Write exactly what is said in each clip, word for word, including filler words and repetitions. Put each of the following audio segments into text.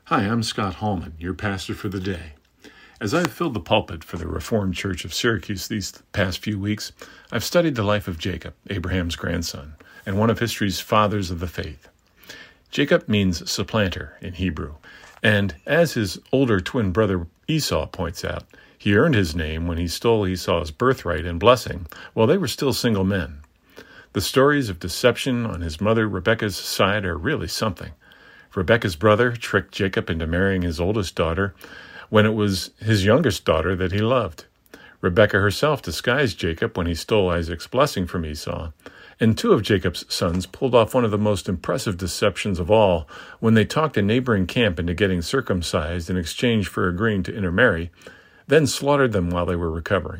Hi, I'm Scott Hallman, your pastor for the day. As I've filled the pulpit for the Reformed Church of Syracuse these past few weeks, I've studied the life of Jacob, Abraham's grandson, and one of history's fathers of the faith. Jacob means supplanter in Hebrew, and as his older twin brother Esau points out, he earned his name when he stole Esau's birthright and blessing while they were still single men. The stories of deception on his mother Rebekah's side are really something. Rebekah's brother tricked Jacob into marrying his oldest daughter when it was his youngest daughter that he loved. Rebekah herself disguised Jacob when he stole Isaac's blessing from Esau, and two of Jacob's sons pulled off one of the most impressive deceptions of all when they talked a neighboring camp into getting circumcised in exchange for agreeing to intermarry, then slaughtered them while they were recovering.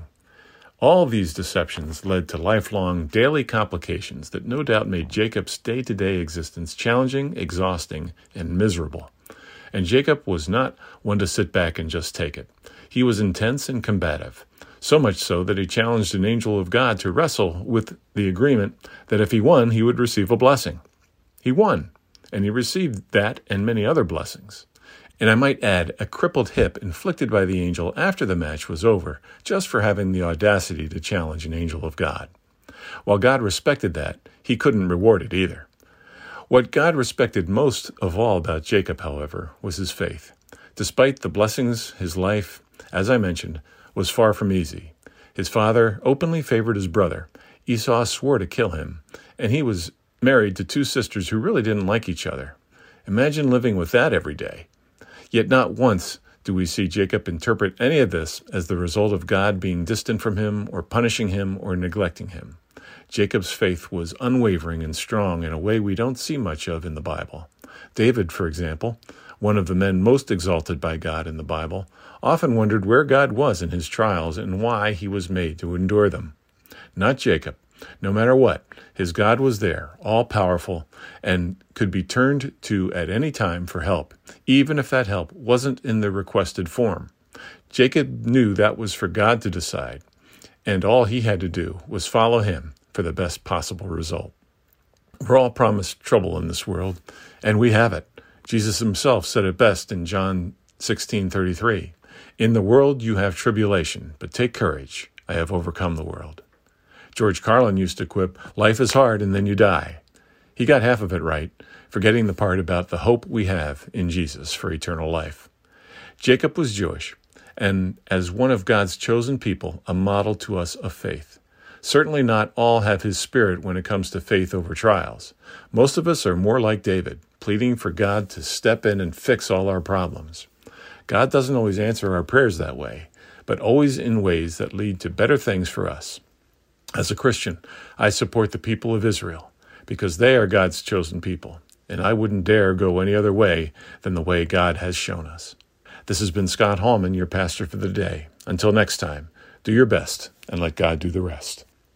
All these deceptions led to lifelong, daily complications that no doubt made Jacob's day-to-day existence challenging, exhausting, and miserable. And Jacob was not one to sit back and just take it. He was intense and combative, so much so that he challenged an angel of God to wrestle with the agreement that if he won, he would receive a blessing. He won, and he received that and many other blessings. And I might add, a crippled hip inflicted by the angel after the match was over, just for having the audacity to challenge an angel of God. While God respected that, he couldn't reward it either. What God respected most of all about Jacob, however, was his faith. Despite the blessings, his life, as I mentioned, was far from easy. His father openly favored his brother. Esau swore to kill him, and he was married to two sisters who really didn't like each other. Imagine living with that every day. Yet not once do we see Jacob interpret any of this as the result of God being distant from him or punishing him or neglecting him. Jacob's faith was unwavering and strong in a way we don't see much of in the Bible. David, for example, one of the men most exalted by God in the Bible, often wondered where God was in his trials and why he was made to endure them. Not Jacob. No matter what, his God was there, all-powerful, and could be turned to at any time for help, even if that help wasn't in the requested form. Jacob knew that was for God to decide, and all he had to do was follow him for the best possible result. We're all promised trouble in this world, and we have it. Jesus himself said it best in John sixteen thirty-three. In the world you have tribulation, but take courage. I have overcome the world. George Carlin used to quip, life is hard and then you die. He got half of it right, forgetting the part about the hope we have in Jesus for eternal life. Jacob was Jewish, and as one of God's chosen people, a model to us of faith. Certainly not all have his spirit when it comes to faith over trials. Most of us are more like David, pleading for God to step in and fix all our problems. God doesn't always answer our prayers that way, but always in ways that lead to better things for us. As a Christian, I support the people of Israel because they are God's chosen people, and I wouldn't dare go any other way than the way God has shown us. This has been Scott Hallman, your pastor for the day. Until next time, do your best and let God do the rest.